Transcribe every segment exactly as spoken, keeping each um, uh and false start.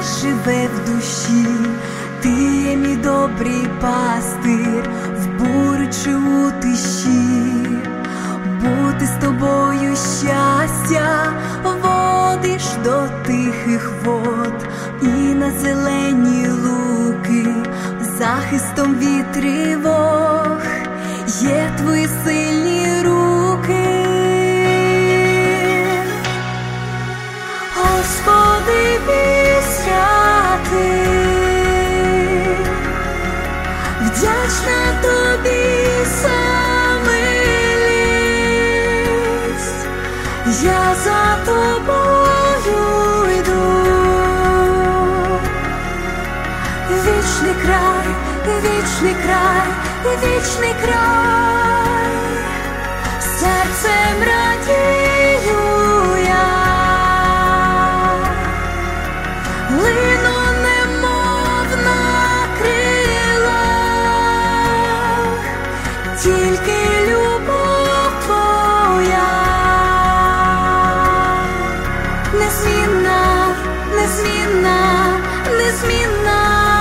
живе в душі, ти є мій добрий пастир, в бурі чи у тиші. Бути з тобою щастя, водиш до тихих вод, і на зелені луки захистом від тривог є твої сильні руки. Господи, мій святий, вдячна тобі за милість, я за тобою йду. Вічний край, вічний край, вічний край, серцем радію я, лину немов на крилах, тільки любов твоя, незмінна, незмінна, незмінна.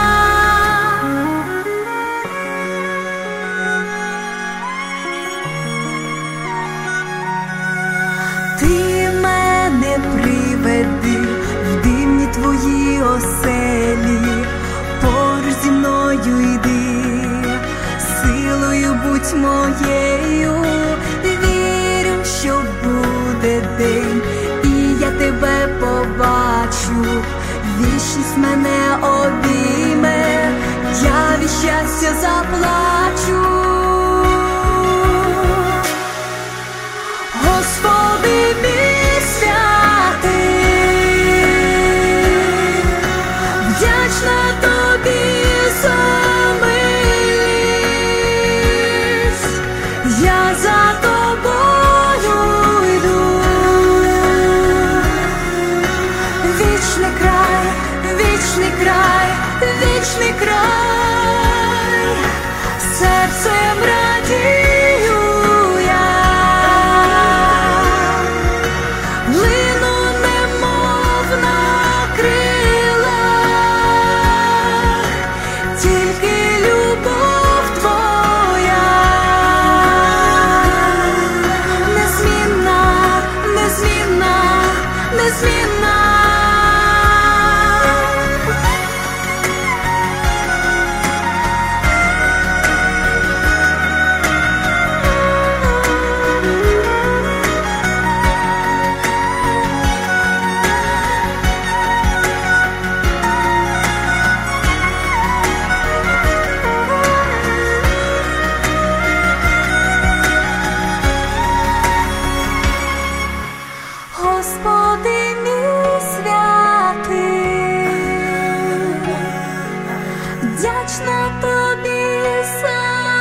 Ти мене приведи в дивні твої оселі, поруч зі мною йди, силою будь моєю, вірю, що буде день, і я тебе побачу, вічність мене обійме, я від щастя заплачу. Господи, мій святий, вдячна тобі за милість, я за тобою йду. Вічний край, вічний край, вічний край, серцем радію я, лину немов на крилах, тільки любов твоя, незмінна, незмінна, незмінна. Господи, мій святий, вдячна тобі за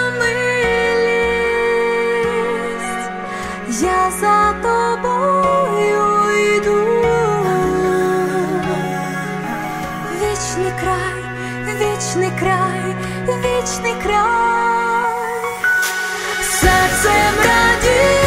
милість, я за тобою йду. Вічний край, вічний край, вічний край, серцем радію.